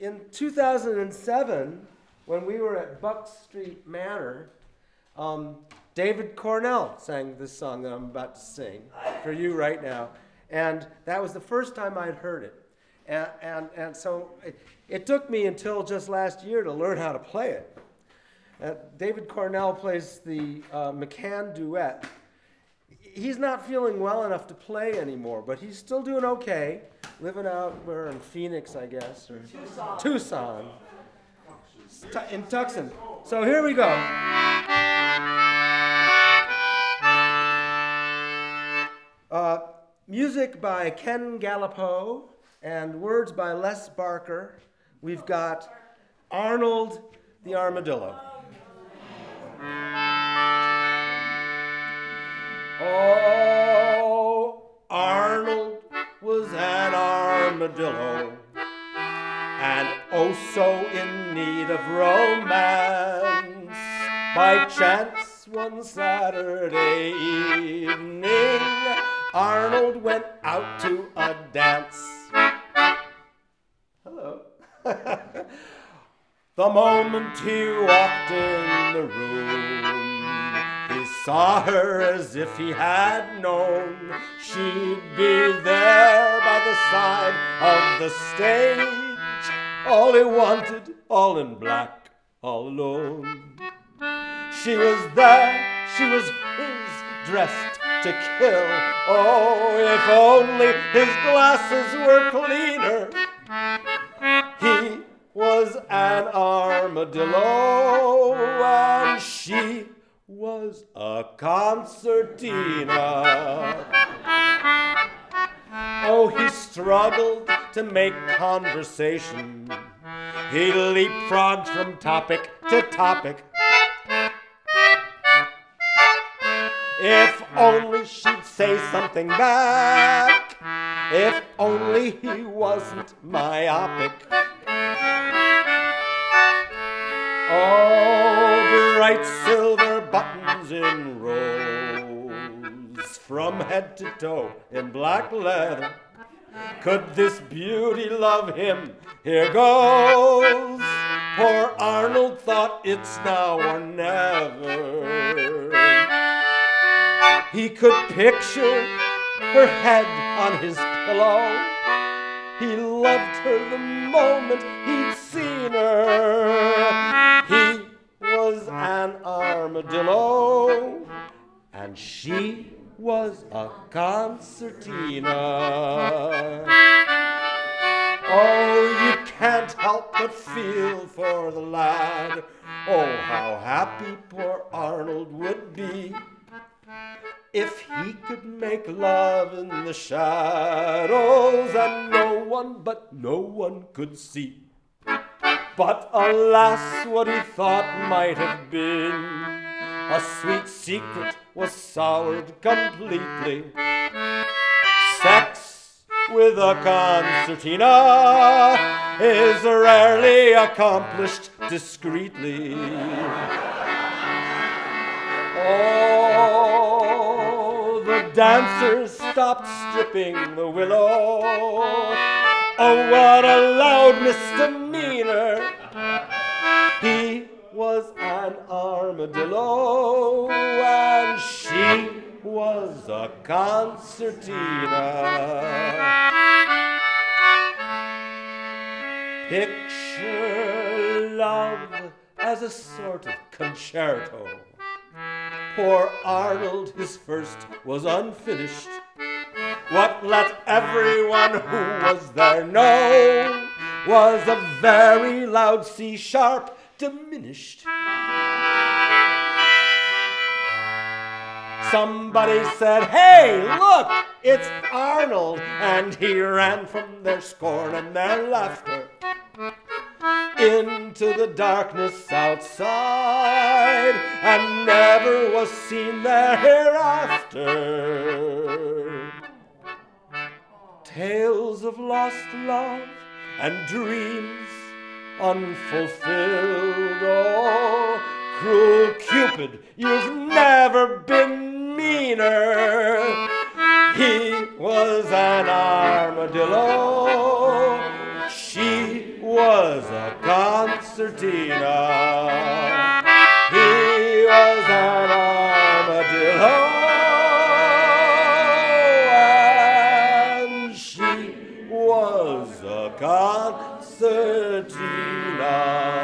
in 2007, when we were at Buck Street Manor, David Cornell sang this song that I'm about to sing for you right now. And that was the first time I'd heard it. And so it took me until just last year to learn how to play it. David Cornell plays the McCann duet. He's not feeling well enough to play anymore, but he's still doing okay, living out where in Phoenix, I guess, or Tucson. In Tucson. So here we go. Music by Ken Gallipo and words by Les Barker. We've got Arnold the Armadillo. Oh, Arnold was an armadillo, and oh so in need of romance. By chance one Saturday evening, Arnold went out to a dance. Hello. The moment he walked in the room, he saw her as if he had known she'd be there by the side of the stage. All he wanted, all in black, all alone. She was there, she was his, dressed to kill. Oh, if only his glasses were cleaner. He was an armadillo, and she was a concertina. Oh, he struggled to make conversation. He leapfrogged from topic to topic. If only she'd say something back. If only he wasn't myopic. Oh, bright silver buttons in rows, from head to toe in black leather. Could this beauty love him? Here goes. Poor Arnold thought it's now or never. He could picture her head on his pillow. He loved her the moment he'd seen her. He was an armadillo, and she was a concertina. Oh, you can't help but feel for the lad. Oh, how happy poor Arnold would be if he could make love in the shadows, and no one could see. But alas, what he thought might have been a sweet secret was soured completely. Sex with a concertina is rarely accomplished discreetly. Oh, the dancers stopped stripping the willow. Oh, what a loud misdemeanor. He was an armadillo, and she was a concertina. Picture love as a sort of concerto. Poor Arnold, his first was unfinished. What let everyone who was there know was a very loud C-sharp diminished. Somebody said, "Hey, look, it's Arnold," and he ran from their scorn and their laughter into the darkness outside, and never was seen there hereafter. Tales of lost love and dreams unfulfilled. Oh, cruel Cupid, you've never been meaner. He was an armadillo. She was was a concertina. He was an armadillo, and she was a concertina.